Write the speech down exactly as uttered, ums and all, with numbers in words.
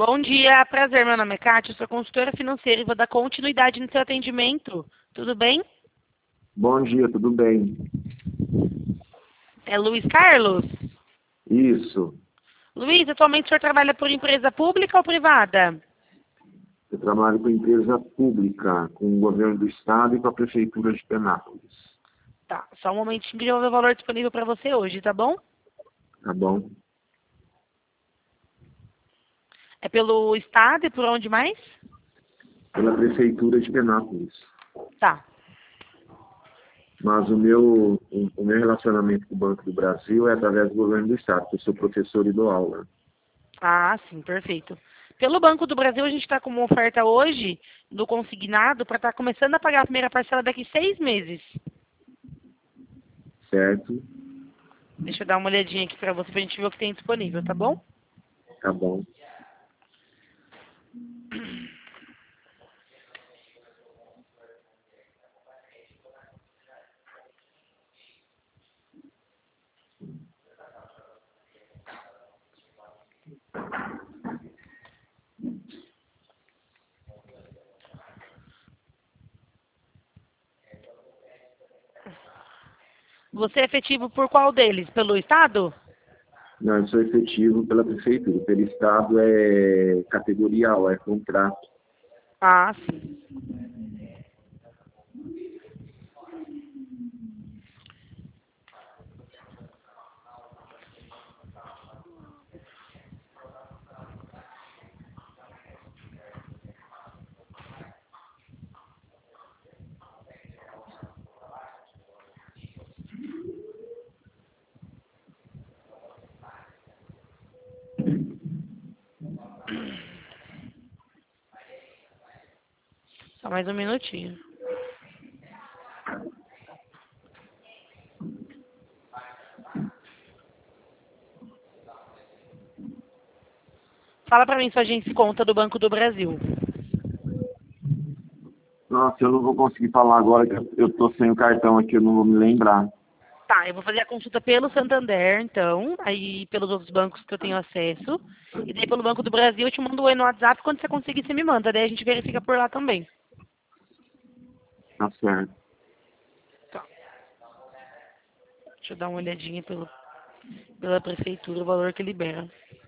Bom dia, prazer. Meu nome é Kátia, sou consultora financeira e vou dar continuidade no seu atendimento. Tudo bem? Bom dia, tudo bem? É Luiz Carlos? Isso. Luiz, atualmente o senhor trabalha por empresa pública ou privada? Eu trabalho com empresa pública, com o governo do estado e com a prefeitura de Penápolis. Tá, só um momentinho que eu vou ver o valor disponível para você hoje, tá bom? Tá bom? É pelo estado e por onde mais? Pela prefeitura de Penápolis. Tá. Mas o meu, o, o meu relacionamento com o Banco do Brasil é através do governo do estado, porque eu sou professor e dou aula. Ah, sim, perfeito. Pelo Banco do Brasil, a gente está com uma oferta hoje do consignado para estar começando a pagar a primeira parcela daqui seis meses. Certo? Deixa eu dar uma olhadinha aqui para você, para a gente ver o que tem disponível, tá bom? Tá bom. Você é efetivo por qual deles? Pelo estado? Não, eu sou efetivo pela prefeitura. Pelo estado é categoria A, é contrato. Ah, sim. Só mais um minutinho. Fala pra mim sua agência conta do Banco do Brasil. Nossa, eu não vou conseguir falar agora, que eu- eu tô sem o cartão aqui, eu não vou me lembrar. Tá, eu vou fazer a consulta pelo Santander, então, aí pelos outros bancos que eu tenho acesso. E daí pelo Banco do Brasil eu te mando oi no WhatsApp, quando você conseguir você me manda. Daí a gente verifica por lá também. Tá certo. Tá. Deixa eu dar uma olhadinha pelo, pela prefeitura, o valor que libera.